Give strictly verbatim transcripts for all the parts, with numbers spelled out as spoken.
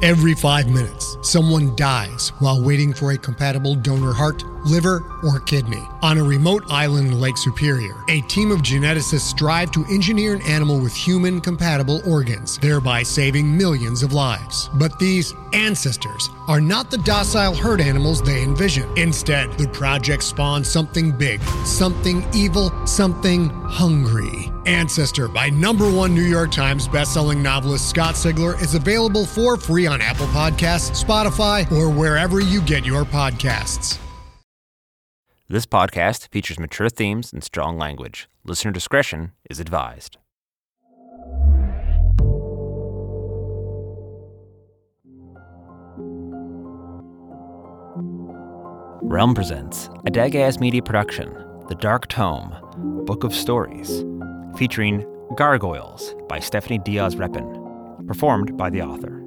Every five minutes, someone dies while waiting for a compatible donor heart, liver, or kidney. On a remote island in Lake Superior, a team of geneticists strive to engineer an animal with human-compatible organs, thereby saving millions of lives. But these ancestors are not the docile herd animals they envision. Instead, the project spawns something big, something evil, something hungry. Ancestor by number one New York Times bestselling novelist Scott Sigler is available for free on Apple Podcasts, Spotify, or wherever you get your podcasts. This podcast features mature themes and strong language. Listener discretion is advised. Realm presents a Dagaz Media production, The Dark Tome, Book of Stories, featuring Gargoyles by Stephanie Diaz-Repin, performed by the author.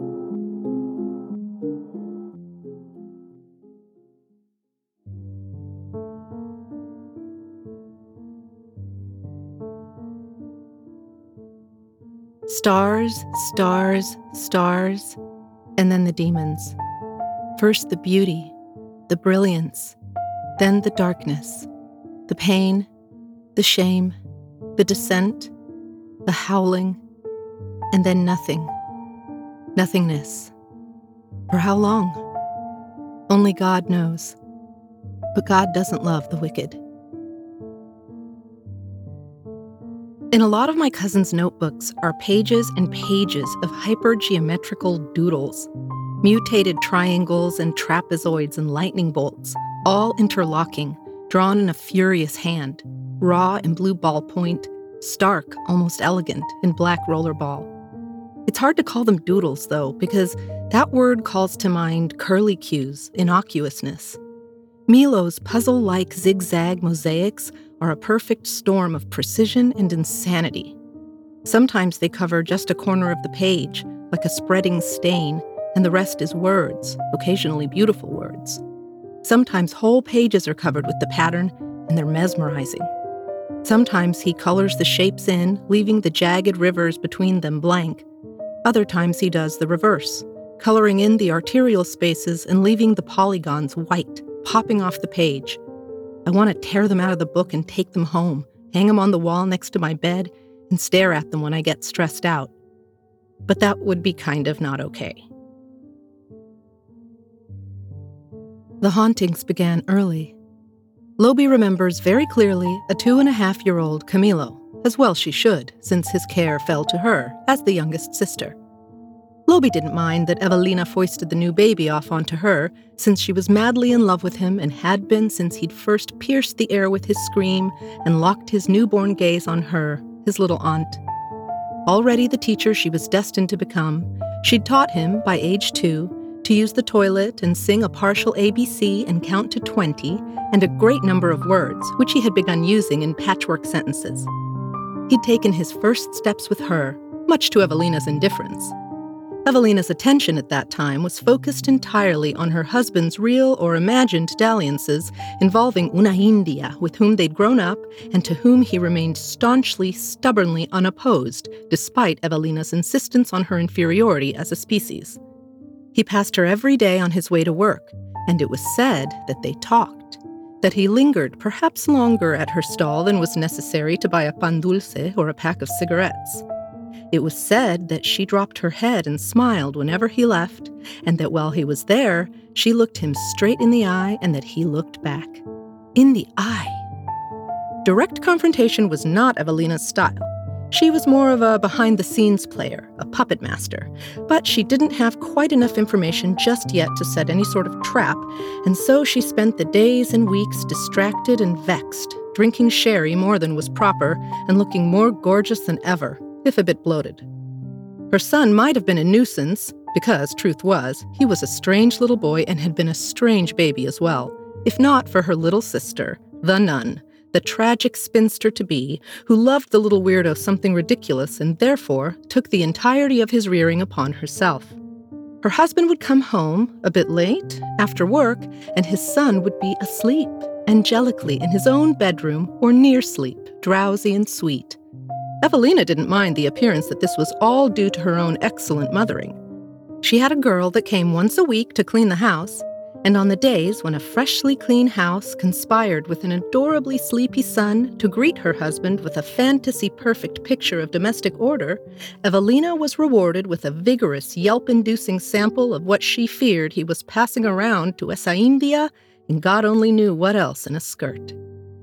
Stars, stars, stars, and then the demons. First the beauty, the brilliance, then the darkness, the pain, the shame, the descent, the howling, and then nothing. Nothingness. For how long? Only God knows. But God doesn't love the wicked. In a lot of my cousin's notebooks are pages and pages of hypergeometrical doodles, mutated triangles and trapezoids and lightning bolts, all interlocking, drawn in a furious hand, raw and blue ballpoint, stark, almost elegant, in black rollerball. It's hard to call them doodles, though, because that word calls to mind curlicues, innocuousness. Milo's puzzle-like zigzag mosaics are a perfect storm of precision and insanity. Sometimes they cover just a corner of the page, like a spreading stain, and the rest is words, occasionally beautiful words. Sometimes whole pages are covered with the pattern, and they're mesmerizing. Sometimes he colors the shapes in, leaving the jagged rivers between them blank. Other times he does the reverse, coloring in the arterial spaces and leaving the polygons white, popping off the page. I want to tear them out of the book and take them home, hang them on the wall next to my bed, and stare at them when I get stressed out. But that would be kind of not okay. The hauntings began early. Lobi remembers very clearly a two-and-a-half-year-old Camilo, as well she should, since his care fell to her, as the youngest sister. Lobi didn't mind that Evelina foisted the new baby off onto her, since she was madly in love with him and had been since he'd first pierced the air with his scream and locked his newborn gaze on her, his little aunt. Already the teacher she was destined to become, she'd taught him, by age two, to use the toilet and sing a partial A B C and count to twenty, and a great number of words, which he had begun using in patchwork sentences. He'd taken his first steps with her, much to Evelina's indifference. Evelina's attention at that time was focused entirely on her husband's real or imagined dalliances involving una India with whom they'd grown up and to whom he remained staunchly, stubbornly unopposed, despite Evelina's insistence on her inferiority as a species. He passed her every day on his way to work, and it was said that they talked, that he lingered perhaps longer at her stall than was necessary to buy a pan dulce or a pack of cigarettes. It was said that she dropped her head and smiled whenever he left, and that while he was there, she looked him straight in the eye and that he looked back. In the eye. Direct confrontation was not Evelina's style. She was more of a behind-the-scenes player, a puppet master, but she didn't have quite enough information just yet to set any sort of trap, and so she spent the days and weeks distracted and vexed, drinking sherry more than was proper and looking more gorgeous than ever, if a bit bloated. Her son might have been a nuisance, because, truth was, he was a strange little boy and had been a strange baby as well, if not for her little sister, the nun, the tragic spinster-to-be, who loved the little weirdo something ridiculous and therefore took the entirety of his rearing upon herself. Her husband would come home, a bit late, after work, and his son would be asleep, angelically in his own bedroom or near sleep, drowsy and sweet. Evelina didn't mind the appearance that this was all due to her own excellent mothering. She had a girl that came once a week to clean the house, and on the days when a freshly clean house conspired with an adorably sleepy son to greet her husband with a fantasy-perfect picture of domestic order, Evelina was rewarded with a vigorous, yelp-inducing sample of what she feared he was passing around to esa India and God only knew what else in a skirt.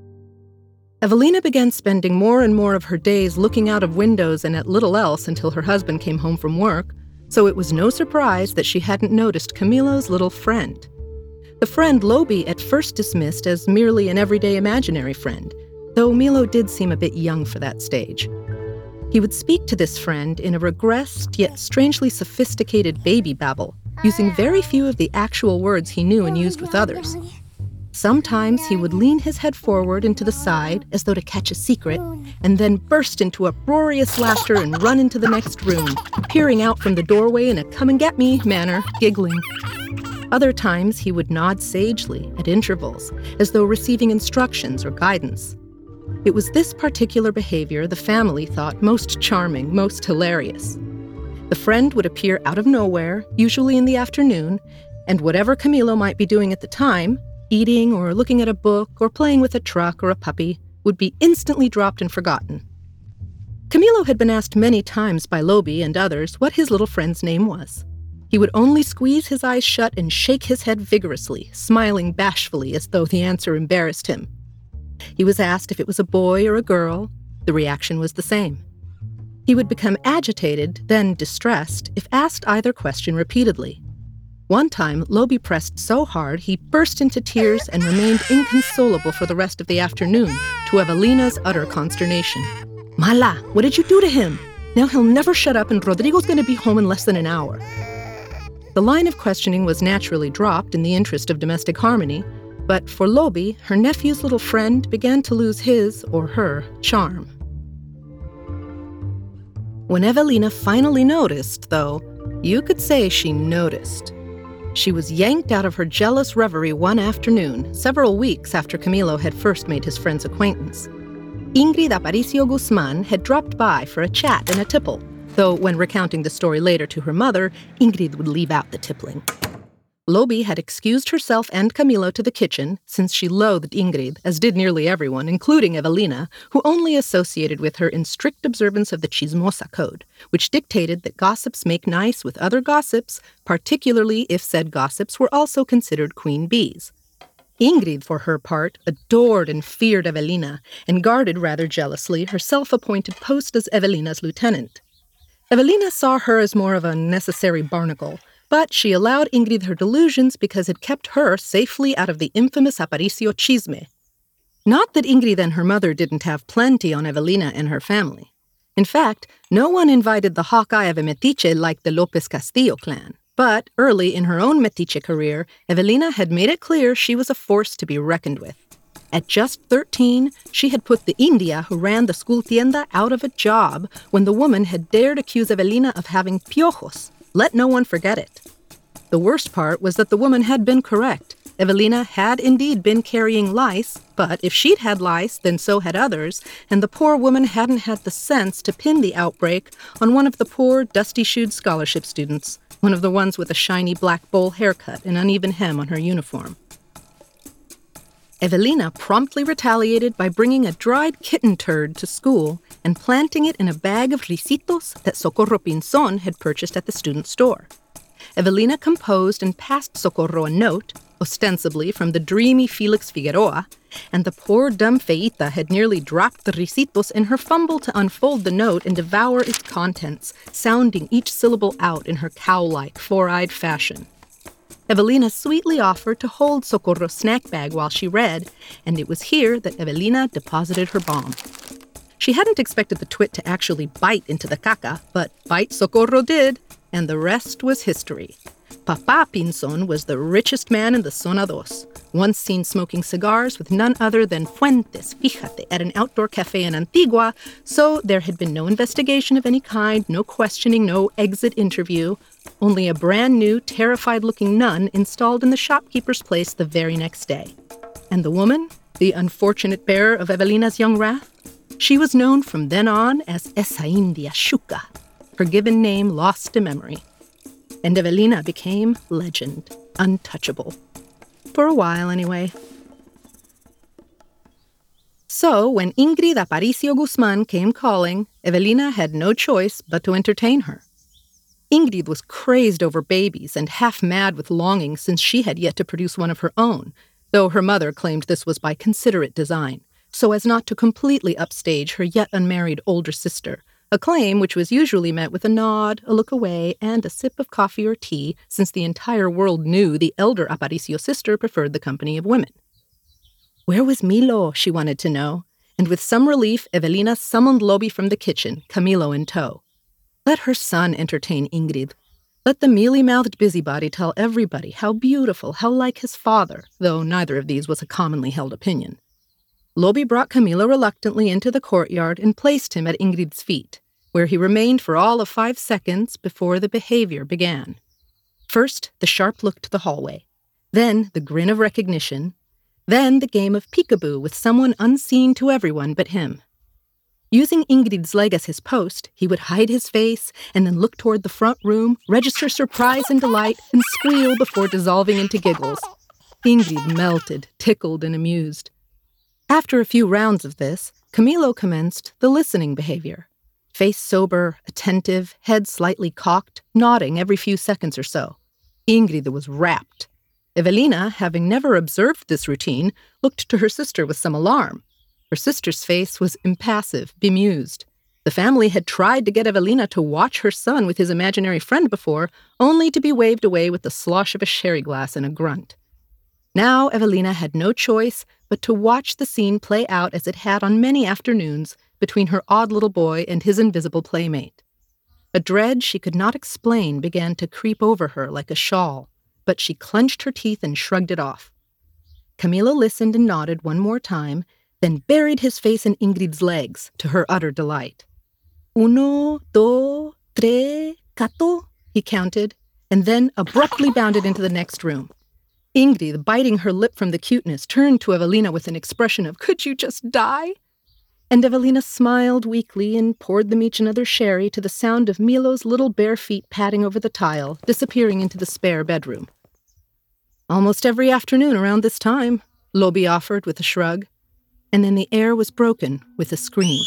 Evelina began spending more and more of her days looking out of windows and at little else until her husband came home from work, so it was no surprise that she hadn't noticed Camilo's little friend. The friend Lobi at first dismissed as merely an everyday imaginary friend, though Milo did seem a bit young for that stage. He would speak to this friend in a regressed yet strangely sophisticated baby babble, using very few of the actual words he knew and used with others. Sometimes he would lean his head forward into the side as though to catch a secret, and then burst into uproarious laughter and run into the next room, peering out from the doorway in a come-and-get-me manner, giggling. Other times he would nod sagely at intervals, as though receiving instructions or guidance. It was this particular behavior the family thought most charming, most hilarious. The friend would appear out of nowhere, usually in the afternoon, and whatever Camilo might be doing at the time, eating or looking at a book or playing with a truck or a puppy, would be instantly dropped and forgotten. Camilo had been asked many times by Lobi and others what his little friend's name was. He would only squeeze his eyes shut and shake his head vigorously, smiling bashfully as though the answer embarrassed him. He was asked if it was a boy or a girl. The reaction was the same. He would become agitated, then distressed, if asked either question repeatedly. One time, Lobi pressed so hard he burst into tears and remained inconsolable for the rest of the afternoon, to Evelina's utter consternation. Mala, what did you do to him? Now he'll never shut up and Rodrigo's going to be home in less than an hour. The line of questioning was naturally dropped in the interest of domestic harmony, but for Lobi, her nephew's little friend began to lose his, or her, charm. When Evelina finally noticed, though, you could say she noticed. She was yanked out of her jealous reverie one afternoon, several weeks after Camilo had first made his friend's acquaintance. Ingrid Aparicio Guzman had dropped by for a chat and a tipple, though when recounting the story later to her mother, Ingrid would leave out the tippling. Lobi had excused herself and Camilo to the kitchen, since she loathed Ingrid, as did nearly everyone, including Evelina, who only associated with her in strict observance of the chismosa code, which dictated that gossips make nice with other gossips, particularly if said gossips were also considered queen bees. Ingrid, for her part, adored and feared Evelina, and guarded rather jealously her self-appointed post as Evelina's lieutenant. Evelina saw her as more of a necessary barnacle, but she allowed Ingrid her delusions because it kept her safely out of the infamous Aparicio chisme. Not that Ingrid and her mother didn't have plenty on Evelina and her family. In fact, no one invited the Hawkeye of a metiche like the Lopez Castillo clan. But early in her own metiche career, Evelina had made it clear she was a force to be reckoned with. At just thirteen, she had put the India who ran the school tienda out of a job when the woman had dared accuse Evelina of having piojos. Let no one forget it. The worst part was that the woman had been correct. Evelina had indeed been carrying lice, but if she'd had lice, then so had others, and the poor woman hadn't had the sense to pin the outbreak on one of the poor, dusty-shoed scholarship students, one of the ones with a shiny black bowl haircut and uneven hem on her uniform. Evelina promptly retaliated by bringing a dried kitten turd to school and planting it in a bag of risitos that Socorro Pinzon had purchased at the student store. Evelina composed and passed Socorro a note, ostensibly from the dreamy Felix Figueroa, and the poor dumb Feita had nearly dropped the risitos in her fumble to unfold the note and devour its contents, sounding each syllable out in her cow-like, four-eyed fashion. Evelina sweetly offered to hold Socorro's snack bag while she read, and it was here that Evelina deposited her bomb. She hadn't expected the twit to actually bite into the caca, but bite Socorro did, and the rest was history. Papa Pinzon was the richest man in the Zona Dos, once seen smoking cigars with none other than Fuentes, fíjate, at an outdoor cafe in Antigua, so there had been no investigation of any kind, no questioning, no exit interview, only a brand-new, terrified-looking nun installed in the shopkeeper's place the very next day. And the woman, the unfortunate bearer of Evelina's young wrath? She was known from then on as Esa India Shuka, her given name lost to memory. and Evelina became legend, untouchable. For a while, anyway. So, when Ingrid Aparicio Guzman came calling, Evelina had no choice but to entertain her. Ingrid was crazed over babies and half mad with longing since she had yet to produce one of her own, though her mother claimed this was by considerate design, so as not to completely upstage her yet unmarried older sister, a claim which was usually met with a nod, a look away, and a sip of coffee or tea, since the entire world knew the elder Aparicio sister preferred the company of women. Where was Milo, she wanted to know, and with some relief, Evelina summoned Lobi from the kitchen, Camilo in tow. Let her son entertain Ingrid. Let the mealy-mouthed busybody tell everybody how beautiful, how like his father, though neither of these was a commonly held opinion. Lobi brought Camilo reluctantly into the courtyard and placed him at Ingrid's feet, where he remained for all of five seconds before the behavior began. First, the sharp look to the hallway, then the grin of recognition, then the game of peekaboo with someone unseen to everyone but him. Using Ingrid's leg as his post, he would hide his face and then look toward the front room, register surprise and delight, and squeal before dissolving into giggles. Ingrid melted, tickled, and amused. After a few rounds of this, Camilo commenced the listening behavior. Face sober, attentive, head slightly cocked, nodding every few seconds or so. Ingrid was rapt. Evelina, having never observed this routine, looked to her sister with some alarm. Her sister's face was impassive, bemused. The family had tried to get Evelina to watch her son with his imaginary friend before, only to be waved away with the slosh of a sherry glass and a grunt. Now Evelina had no choice but to watch the scene play out as it had on many afternoons between her odd little boy and his invisible playmate. A dread she could not explain began to creep over her like a shawl, but she clenched her teeth and shrugged it off. Camilo listened and nodded one more time, then buried his face in Ingrid's legs, to her utter delight. Uno, dos, tres, cuatro, he counted, and then abruptly bounded into the next room. Ingrid, biting her lip from the cuteness, turned to Evelina with an expression of, "Could you just die?" And Evelina smiled weakly and poured them each another sherry to the sound of Milo's little bare feet padding over the tile, disappearing into the spare bedroom. "Almost every afternoon around this time," Lobi offered with a shrug. And then the air was broken with a scream.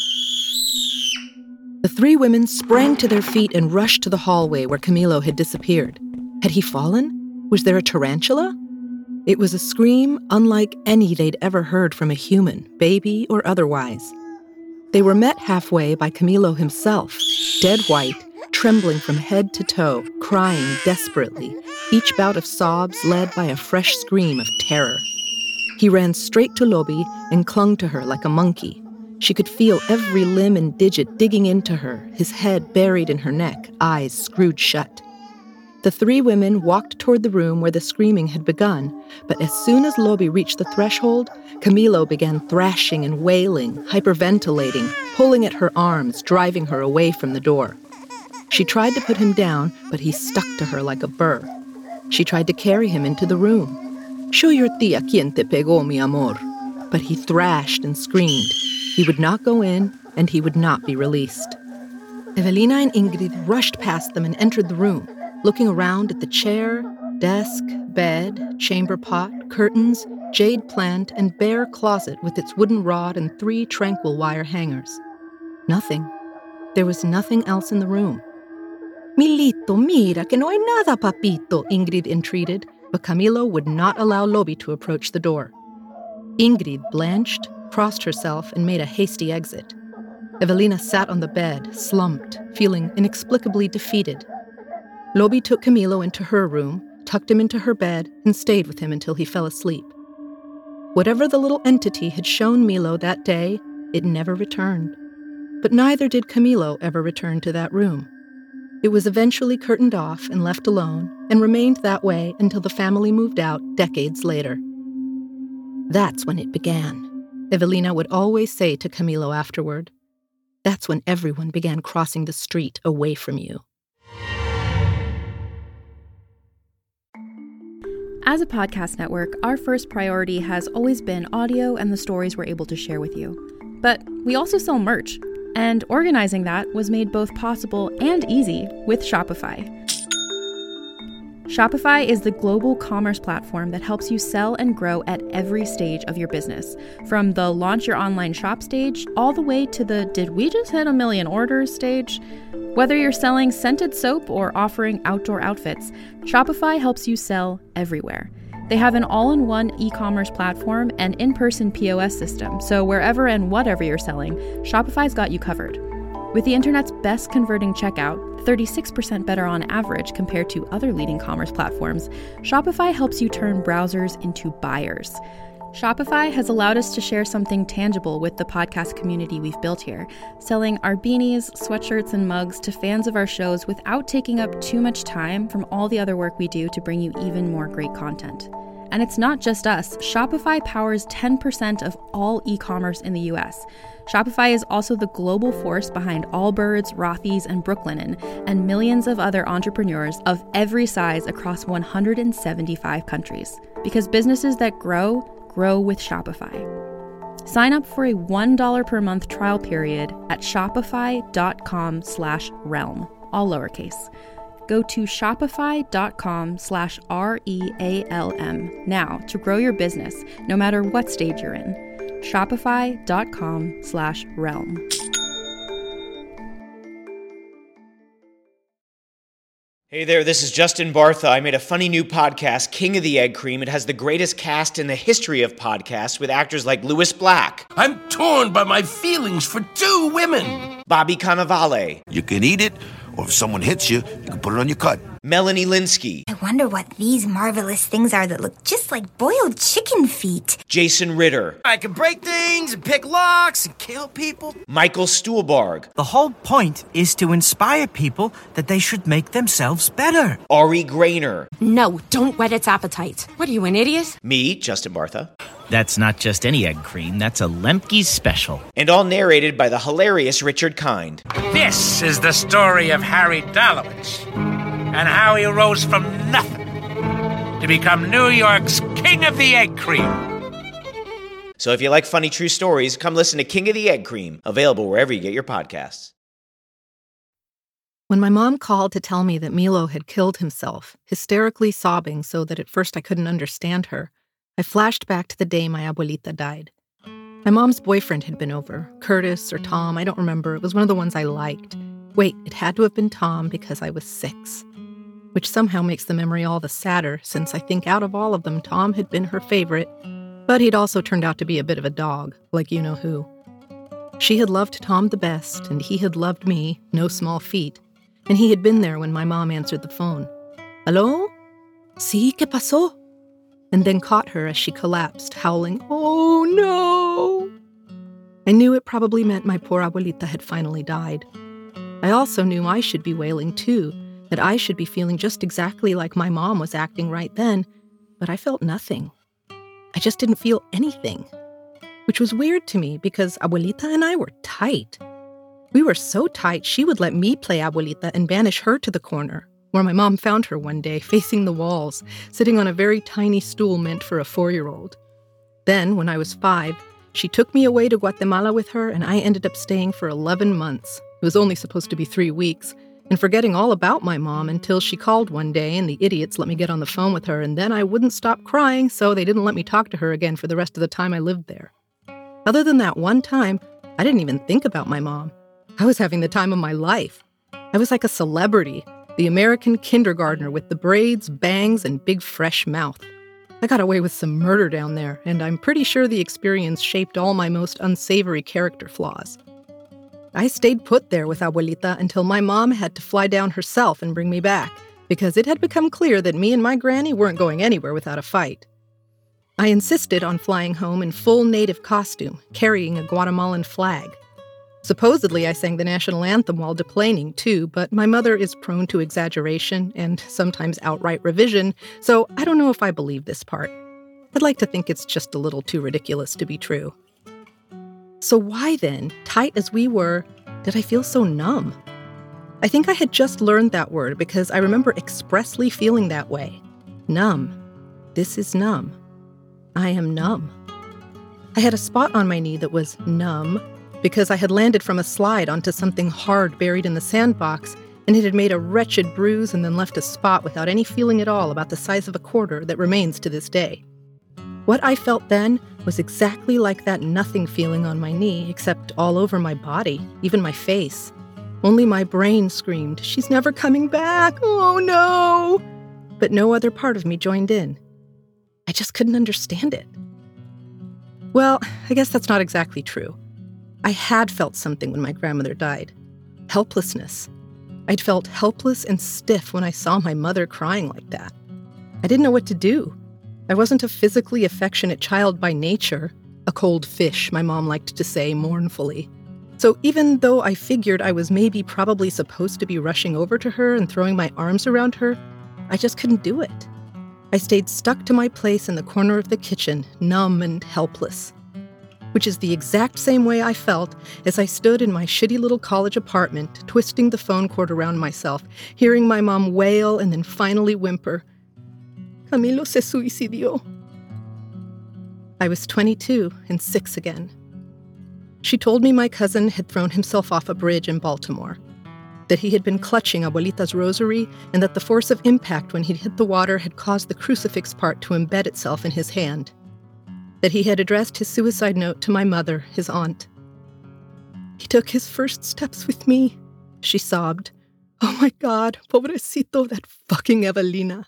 The three women sprang to their feet and rushed to the hallway where Camilo had disappeared. Had he fallen? Was there a tarantula? It was a scream unlike any they'd ever heard from a human, baby or otherwise. They were met halfway by Camilo himself, dead white, trembling from head to toe, crying desperately, each bout of sobs led by a fresh scream of terror. He ran straight to Lobi and clung to her like a monkey. She could feel every limb and digit digging into her, his head buried in her neck, eyes screwed shut. The three women walked toward the room where the screaming had begun, but as soon as Lobi reached the threshold, Camilo began thrashing and wailing, hyperventilating, pulling at her arms, driving her away from the door. She tried to put him down, but he stuck to her like a burr. She tried to carry him into the room. "Show your tía quien te pegó, mi amor." But he thrashed and screamed. He would not go in, and he would not be released. Evelina and Ingrid rushed past them and entered the room, looking around at the chair, desk, bed, chamber pot, curtains, jade plant, and bare closet with its wooden rod and three tranquil wire hangers. Nothing. There was nothing else in the room. "Milito, mira que no hay nada, papito," Ingrid entreated, but Camilo would not allow Lobi to approach the door. Ingrid blanched, crossed herself, and made a hasty exit. Evelina sat on the bed, slumped, feeling inexplicably defeated. Lobi took Camilo into her room, tucked him into her bed, and stayed with him until he fell asleep. Whatever the little entity had shown Milo that day, it never returned. But neither did Camilo ever return to that room. It was eventually curtained off and left alone, and remained that way until the family moved out decades later. That's when it began, Evelina would always say to Camilo afterward. That's when everyone began crossing the street away from you. As a podcast network, our first priority has always been audio and the stories we're able to share with you. But we also sell merch, and organizing that was made both possible and easy with Shopify. Shopify is the global commerce platform that helps you sell and grow at every stage of your business, from the launch your online shop stage all the way to the did we just hit a million orders stage. Whether you're selling scented soap or offering outdoor outfits, Shopify helps you sell everywhere. They have an all-in-one e-commerce platform and in-person P O S system, so wherever and whatever you're selling, Shopify's got you covered. With the internet's best converting checkout, thirty-six percent better on average compared to other leading commerce platforms, Shopify helps you turn browsers into buyers. Shopify has allowed us to share something tangible with the podcast community we've built here, selling our beanies, sweatshirts, and mugs to fans of our shows without taking up too much time from all the other work we do to bring you even more great content. And it's not just us. Shopify powers ten percent of all e-commerce in the U S. Shopify is also the global force behind Allbirds, Rothy's, and Brooklinen, and millions of other entrepreneurs of every size across one hundred seventy-five countries. Because businesses that grow, grow with Shopify. Sign up for a one dollar per month trial period at shopify.com slash realm, all lowercase. Go to shopify.com slash R-E-A-L-M now to grow your business, no matter what stage you're in. Shopify.com slash realm. Hey there, this is Justin Bartha. I made a funny new podcast, King of the Egg Cream. It has the greatest cast in the history of podcasts with actors like Louis Black. I'm torn by my feelings for two women. Bobby Cannavale. You can eat it, or if someone hits you, you can put it on your cut. Melanie Linsky. I wonder what these marvelous things are that look just like boiled chicken feet. Jason Ritter. I can break things and pick locks and kill people. Michael Stuhlbarg. The whole point is to inspire people that they should make themselves better. Ari Grainer. No, don't whet its appetite. What are you, an idiot? Me, Justin Bartha. That's not just any egg cream, that's a Lemke's special. And all narrated by the hilarious Richard Kind. This is the story of Harry Dalowitz and how he rose from nothing to become New York's King of the Egg Cream. So if you like funny true stories, come listen to King of the Egg Cream, available wherever you get your podcasts. When my mom called to tell me that Milo had killed himself, hysterically sobbing so that at first I couldn't understand her, I flashed back to the day my abuelita died. My mom's boyfriend had been over, Curtis or Tom, I don't remember. It was one of the ones I liked. Wait, it had to have been Tom because I was six. Which somehow makes the memory all the sadder, since I think out of all of them, Tom had been her favorite, but he'd also turned out to be a bit of a dog, like you-know-who. She had loved Tom the best, and he had loved me, no small feat, and he had been there when my mom answered the phone. Hello? Sí, ¿qué pasó? And then caught her as she collapsed, howling, "Oh no!" I knew it probably meant my poor abuelita had finally died. I also knew I should be wailing too, that I should be feeling just exactly like my mom was acting right then, but I felt nothing. I just didn't feel anything, which was weird to me because abuelita and I were tight. We were so tight she would let me play abuelita and banish her to the corner, where my mom found her one day, facing the walls, sitting on a very tiny stool meant for a four-year-old. Then, when I was five, she took me away to Guatemala with her, and I ended up staying for eleven months. It was only supposed to be three weeks, and forgetting all about my mom until she called one day, and the idiots let me get on the phone with her, and then I wouldn't stop crying, so they didn't let me talk to her again for the rest of the time I lived there. Other than that one time, I didn't even think about my mom. I was having the time of my life. I was like a celebrity, the American kindergartner with the braids, bangs, and big fresh mouth. I got away with some murder down there, and I'm pretty sure the experience shaped all my most unsavory character flaws. I stayed put there with abuelita until my mom had to fly down herself and bring me back, because it had become clear that me and my granny weren't going anywhere without a fight. I insisted on flying home in full native costume, carrying a Guatemalan flag. Supposedly, I sang the national anthem while deplaning, too, but my mother is prone to exaggeration and sometimes outright revision, so I don't know if I believe this part. I'd like to think it's just a little too ridiculous to be true. So why then, tight as we were, did I feel so numb? I think I had just learned that word because I remember expressly feeling that way. Numb. This is numb. I am numb. I had a spot on my knee that was numb, because I had landed from a slide onto something hard buried in the sandbox, and it had made a wretched bruise and then left a spot without any feeling at all about the size of a quarter that remains to this day. What I felt then was exactly like that nothing feeling on my knee, except all over my body, even my face. Only my brain screamed, "She's never coming back! Oh no!" But no other part of me joined in. I just couldn't understand it. Well, I guess that's not exactly true. I had felt something when my grandmother died. Helplessness. I'd felt helpless and stiff when I saw my mother crying like that. I didn't know what to do. I wasn't a physically affectionate child by nature, a cold fish, my mom liked to say mournfully. So even though I figured I was maybe probably supposed to be rushing over to her and throwing my arms around her, I just couldn't do it. I stayed stuck to my place in the corner of the kitchen, numb and helpless. Which is the exact same way I felt as I stood in my shitty little college apartment, twisting the phone cord around myself, hearing my mom wail and then finally whimper, "Camilo se suicidió." I was twenty-two and six again. She told me my cousin had thrown himself off a bridge in Baltimore, that he had been clutching Abuelita's rosary, and that the force of impact when he'd hit the water had caused the crucifix part to embed itself in his hand. That he had addressed his suicide note to my mother, his aunt. "He took his first steps with me," she sobbed. "Oh my God, pobrecito, that fucking Evelina."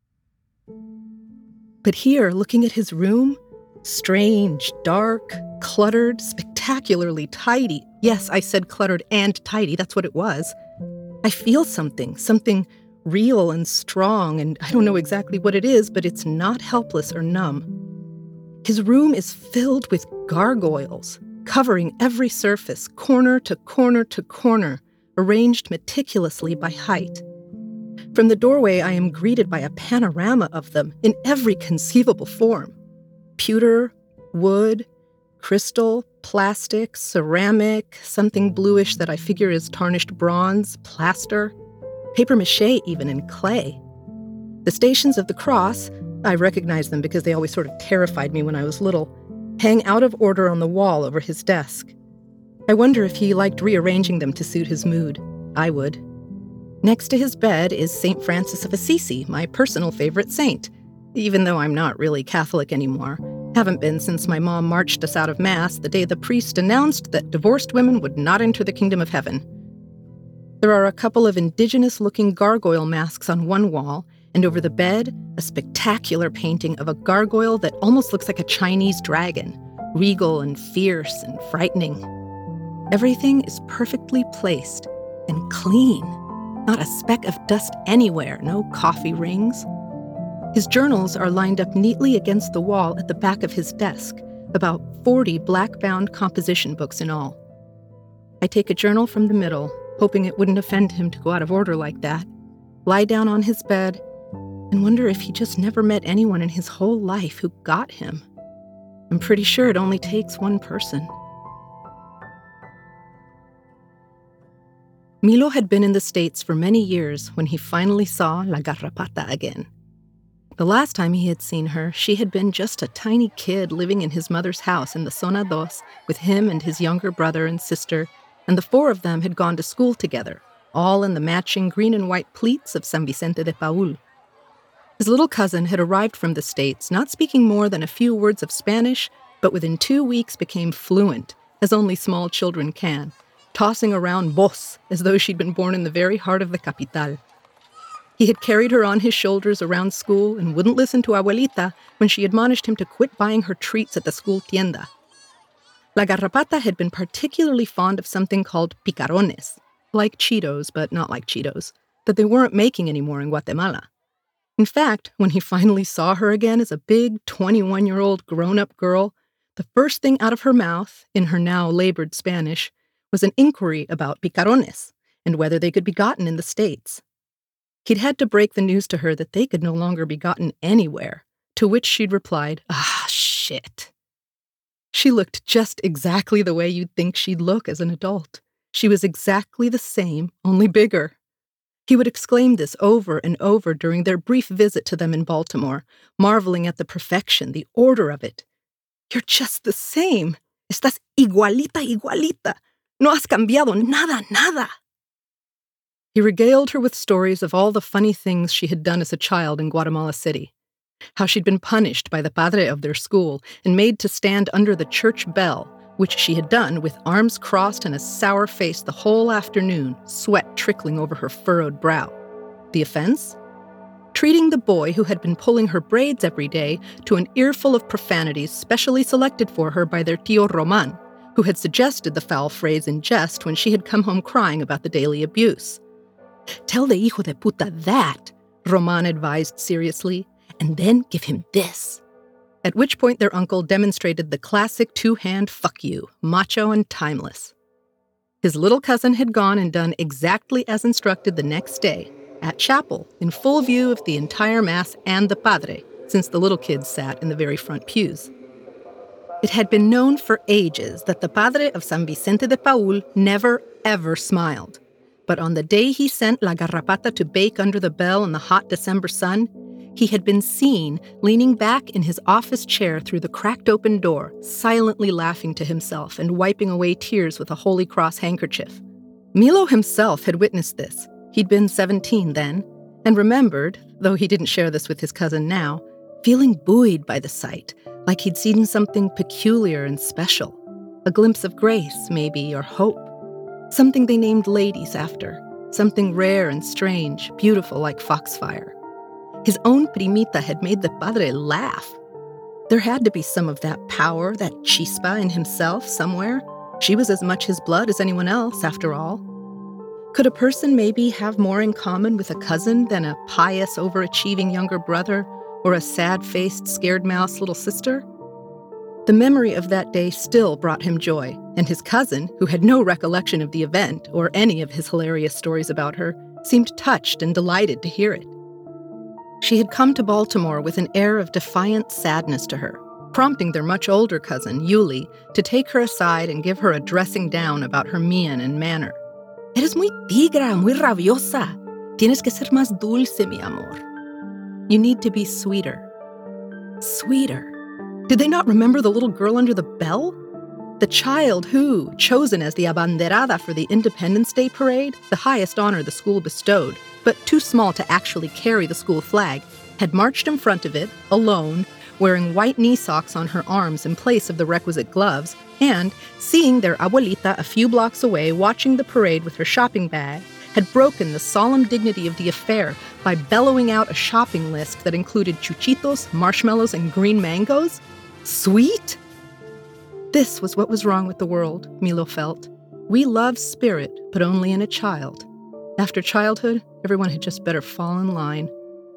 But here, looking at his room, strange, dark, cluttered, spectacularly tidy. Yes, I said cluttered and tidy, that's what it was. I feel something, something real and strong, and I don't know exactly what it is, but it's not helpless or numb. His room is filled with gargoyles, covering every surface, corner to corner to corner, arranged meticulously by height. From the doorway, I am greeted by a panorama of them in every conceivable form. Pewter, wood, crystal, plastic, ceramic, something bluish that I figure is tarnished bronze, plaster, papier-mâché even, and clay. The Stations of the Cross, I recognize them because they always sort of terrified me when I was little, hang out of order on the wall over his desk. I wonder if he liked rearranging them to suit his mood. I would. Next to his bed is Saint Francis of Assisi, my personal favorite saint, even though I'm not really Catholic anymore. Haven't been since my mom marched us out of Mass the day the priest announced that divorced women would not enter the kingdom of heaven. There are a couple of indigenous-looking gargoyle masks on one wall, and over the bed, a spectacular painting of a gargoyle that almost looks like a Chinese dragon, regal and fierce and frightening. Everything is perfectly placed and clean. Not a speck of dust anywhere, no coffee rings. His journals are lined up neatly against the wall at the back of his desk, about forty black-bound composition books in all. I take a journal from the middle, hoping it wouldn't offend him to go out of order like that, lie down on his bed, and wonder if he just never met anyone in his whole life who got him. I'm pretty sure it only takes one person. Milo had been in the States for many years when he finally saw La Garrapata again. The last time he had seen her, she had been just a tiny kid living in his mother's house in the Zona Dos with him and his younger brother and sister, and the four of them had gone to school together, all in the matching green and white pleats of San Vicente de Paul. His little cousin had arrived from the States, not speaking more than a few words of Spanish, but within two weeks became fluent, as only small children can, tossing around vos as though she'd been born in the very heart of the capital. He had carried her on his shoulders around school and wouldn't listen to Abuelita when she admonished him to quit buying her treats at the school tienda. La Garrapata had been particularly fond of something called picarones, like Cheetos, but not like Cheetos, that they weren't making anymore in Guatemala. In fact, when he finally saw her again as a big twenty-one-year-old grown-up girl, the first thing out of her mouth, in her now labored Spanish, was an inquiry about picarones and whether they could be gotten in the States. He'd had to break the news to her that they could no longer be gotten anywhere, to which she'd replied, "Ah, shit." She looked just exactly the way you'd think she'd look as an adult. She was exactly the same, only bigger. He would exclaim this over and over during their brief visit to them in Baltimore, marveling at the perfection, the order of it. "You're just the same. Estás igualita, igualita. No has cambiado nada, nada." He regaled her with stories of all the funny things she had done as a child in Guatemala City. How she'd been punished by the padre of their school and made to stand under the church bell, which she had done with arms crossed and a sour face the whole afternoon, sweat trickling over her furrowed brow. The offense? Treating the boy who had been pulling her braids every day to an earful of profanities specially selected for her by their tío Roman, who had suggested the foul phrase in jest when she had come home crying about the daily abuse. "Tell the hijo de puta that," Roman advised seriously, "and then give him this." At which point their uncle demonstrated the classic two-hand fuck you, macho and timeless. His little cousin had gone and done exactly as instructed the next day, at chapel, in full view of the entire Mass and the padre, since the little kids sat in the very front pews. It had been known for ages that the padre of San Vicente de Paul never, ever smiled. But on the day he sent La Garrapata to bake under the bell in the hot December sun, he had been seen leaning back in his office chair through the cracked open door, silently laughing to himself and wiping away tears with a Holy Cross handkerchief. Milo himself had witnessed this. He'd been seventeen then, and remembered, though he didn't share this with his cousin now, feeling buoyed by the sight, like he'd seen something peculiar and special. A glimpse of grace, maybe, or hope. Something they named ladies after. Something rare and strange, beautiful like foxfire. His own primita had made the padre laugh. There had to be some of that power, that chispa in himself somewhere. She was as much his blood as anyone else, after all. Could a person maybe have more in common with a cousin than a pious, overachieving younger brother or a sad-faced, scared-mouse little sister? The memory of that day still brought him joy, and his cousin, who had no recollection of the event or any of his hilarious stories about her, seemed touched and delighted to hear it. She had come to Baltimore with an air of defiant sadness to her, prompting their much older cousin, Yuli, to take her aside and give her a dressing down about her mien and manner. "Eres muy tigra, muy rabiosa. Tienes que ser más dulce, mi amor. You need to be sweeter." Sweeter. Did they not remember the little girl under the bell? The child who, chosen as the abanderada for the Independence Day parade, the highest honor the school bestowed, but too small to actually carry the school flag, had marched in front of it, alone, wearing white knee socks on her arms in place of the requisite gloves, and, seeing their abuelita a few blocks away watching the parade with her shopping bag, had broken the solemn dignity of the affair by bellowing out a shopping list that included chuchitos, marshmallows, and green mangoes? Sweet? This was what was wrong with the world, Milo felt. We love spirit, but only in a child. After childhood, everyone had just better fall in line.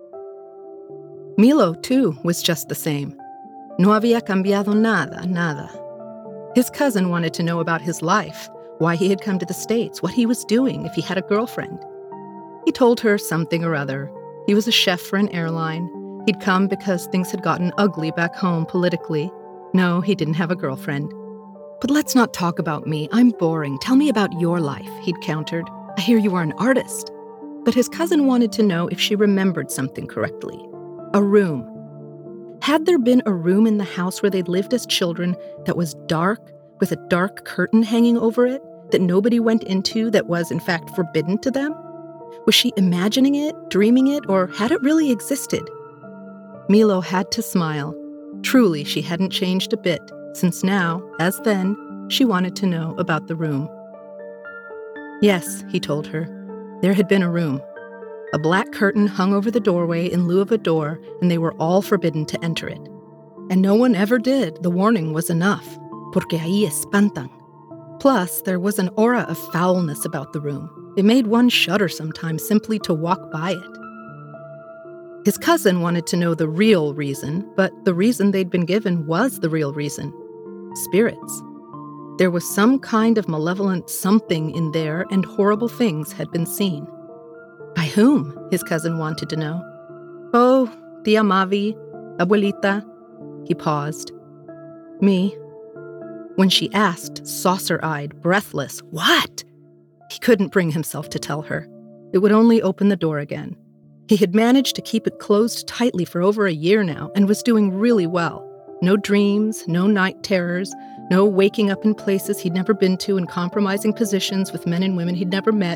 Milo, too, was just the same. No había cambiado nada, nada. His cousin wanted to know about his life, why he had come to the States, what he was doing, if he had a girlfriend. He told her something or other. He was a chef for an airline. He'd come because things had gotten ugly back home politically. No, he didn't have a girlfriend. "But let's not talk about me. I'm boring. Tell me about your life," he'd countered. "I hear you are an artist." But his cousin wanted to know if she remembered something correctly. A room. Had there been a room in the house where they'd lived as children that was dark, with a dark curtain hanging over it, that nobody went into, that was, in fact, forbidden to them? Was she imagining it, dreaming it, or had it really existed? Milo had to smile. Truly, she hadn't changed a bit, since now, as then, she wanted to know about the room. Yes, he told her, there had been a room. A black curtain hung over the doorway in lieu of a door, and they were all forbidden to enter it. And no one ever did. The warning was enough. Porque ahí espantan. Plus, there was an aura of foulness about the room. It made one shudder sometimes simply to walk by it. His cousin wanted to know the real reason, but the reason they'd been given was the real reason. Spirits. There was some kind of malevolent something in there, and horrible things had been seen. By whom? His cousin wanted to know. Oh, Tia Mavi, Abuelita. He paused. Me. When she asked, saucer-eyed, breathless, what? He couldn't bring himself to tell her. It would only open the door again. He had managed to keep it closed tightly for over a year now and was doing really well. No dreams, no night terrors, no waking up in places he'd never been to and compromising positions with men and women he'd never met.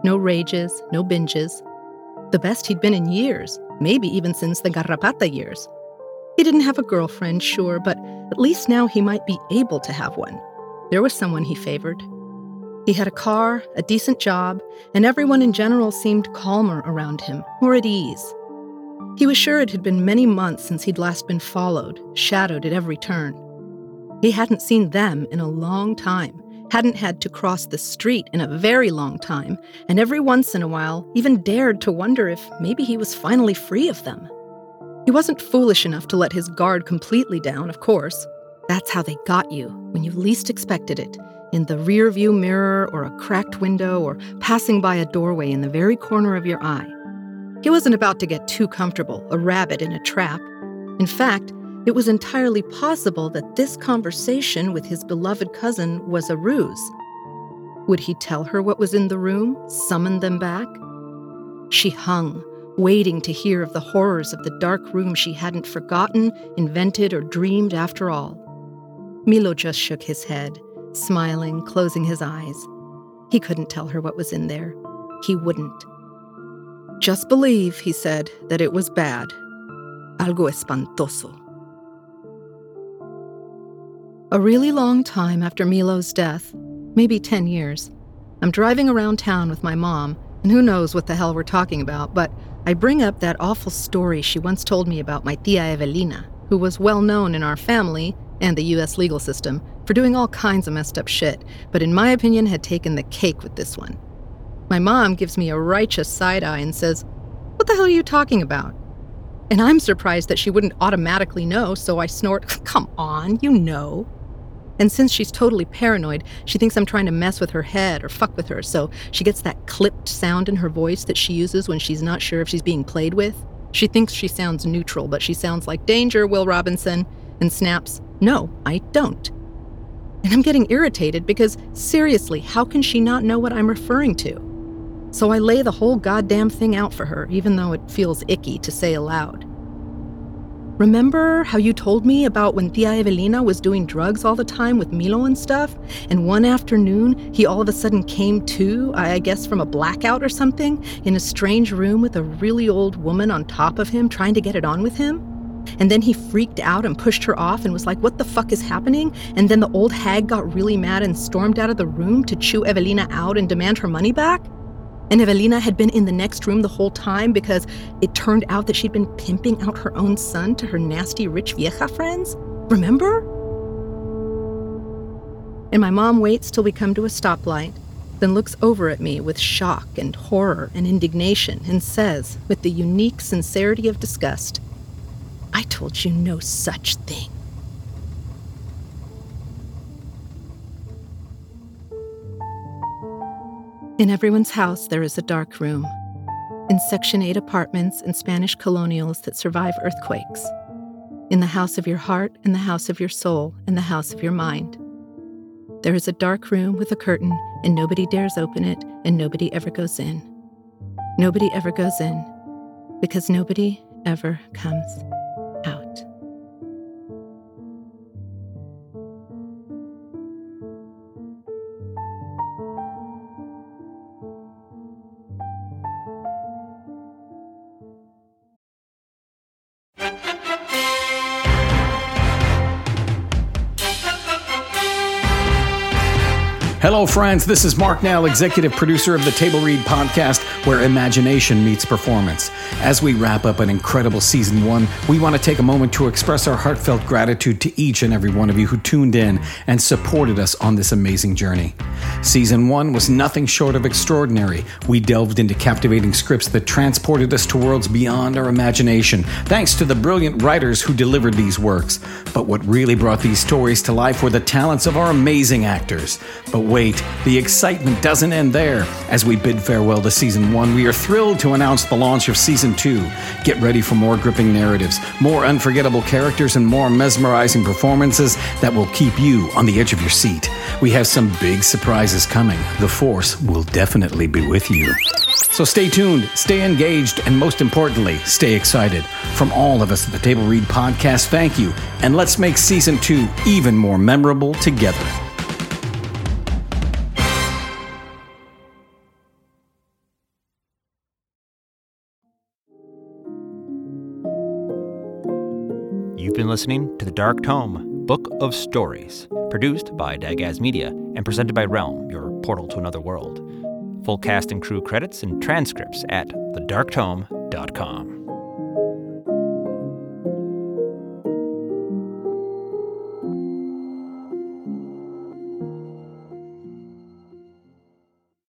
No rages, no binges. The best he'd been in years, maybe even since the Garrapata years. He didn't have a girlfriend, sure, but at least now he might be able to have one. There was someone he favored. He had a car, a decent job, and everyone in general seemed calmer around him, more at ease. He was sure it had been many months since he'd last been followed, shadowed at every turn. He hadn't seen them in a long time, hadn't had to cross the street in a very long time, and every once in a while even dared to wonder if maybe he was finally free of them. He wasn't foolish enough to let his guard completely down, of course. That's how they got you, when you least expected it, in the rear-view mirror or a cracked window or passing by a doorway in the very corner of your eye. He wasn't about to get too comfortable, a rabbit in a trap. In fact, it was entirely possible that this conversation with his beloved cousin was a ruse. Would he tell her what was in the room, summon them back? She hung, waiting to hear of the horrors of the dark room she hadn't forgotten, invented, or dreamed after all. Milo just shook his head, smiling, closing his eyes. He couldn't tell her what was in there. He wouldn't. Just believe, he said, that it was bad. Algo espantoso. A really long time after Milo's death, maybe ten years, I'm driving around town with my mom, and who knows what the hell we're talking about, but I bring up that awful story she once told me about my tia Evelina, who was well known in our family and the U S legal system for doing all kinds of messed up shit, but in my opinion had taken the cake with this one. My mom gives me a righteous side-eye and says, "What the hell are you talking about?" And I'm surprised that she wouldn't automatically know, so I snort, "Come on, you know." And since she's totally paranoid, she thinks I'm trying to mess with her head or fuck with her, so she gets that clipped sound in her voice that she uses when she's not sure if she's being played with. She thinks she sounds neutral, but she sounds like, "Danger, Will Robinson," and snaps, "No, I don't." And I'm getting irritated because, seriously, how can she not know what I'm referring to? So I lay the whole goddamn thing out for her, even though it feels icky to say aloud. "Remember how you told me about when Tia Evelina was doing drugs all the time with Milo and stuff, and one afternoon he all of a sudden came to, I guess from a blackout or something, in a strange room with a really old woman on top of him trying to get it on with him? And then he freaked out and pushed her off and was like, 'What the fuck is happening?' And then the old hag got really mad and stormed out of the room to chew Evelina out and demand her money back? And Evelina had been in the next room the whole time because it turned out that she'd been pimping out her own son to her nasty rich vieja friends? Remember?" And my mom waits till we come to a stoplight, then looks over at me with shock and horror and indignation and says, with the unique sincerity of disgust, "I told you no such thing." In everyone's house, there is a dark room. In Section eight apartments and Spanish colonials that survive earthquakes. In the house of your heart, in the house of your soul, in the house of your mind. There is a dark room with a curtain, and nobody dares open it, and nobody ever goes in. Nobody ever goes in, because nobody ever comes out. Hello, friends. This is Mark Nell, executive producer of the Table Read podcast, where imagination meets performance. As we wrap up an incredible season one, we want to take a moment to express our heartfelt gratitude to each and every one of you who tuned in and supported us on this amazing journey. Season one was nothing short of extraordinary. We delved into captivating scripts that transported us to worlds beyond our imagination, thanks to the brilliant writers who delivered these works. But what really brought these stories to life were the talents of our amazing actors. But wait, the excitement doesn't end there. As we bid farewell to Season one, we are thrilled to announce the launch of Season two. Get ready for more gripping narratives, more unforgettable characters, and more mesmerizing performances that will keep you on the edge of your seat. We have some big surprises coming. The Force will definitely be with you. So stay tuned, stay engaged, and most importantly, stay excited. From all of us at the Table Read podcast, thank you, and let's make Season two even more memorable together. You've been listening to The Dark Tome, Book of Stories, produced by Dagaz Media and presented by Realm, your portal to another world. Full cast and crew credits and transcripts at the dark tome dot com.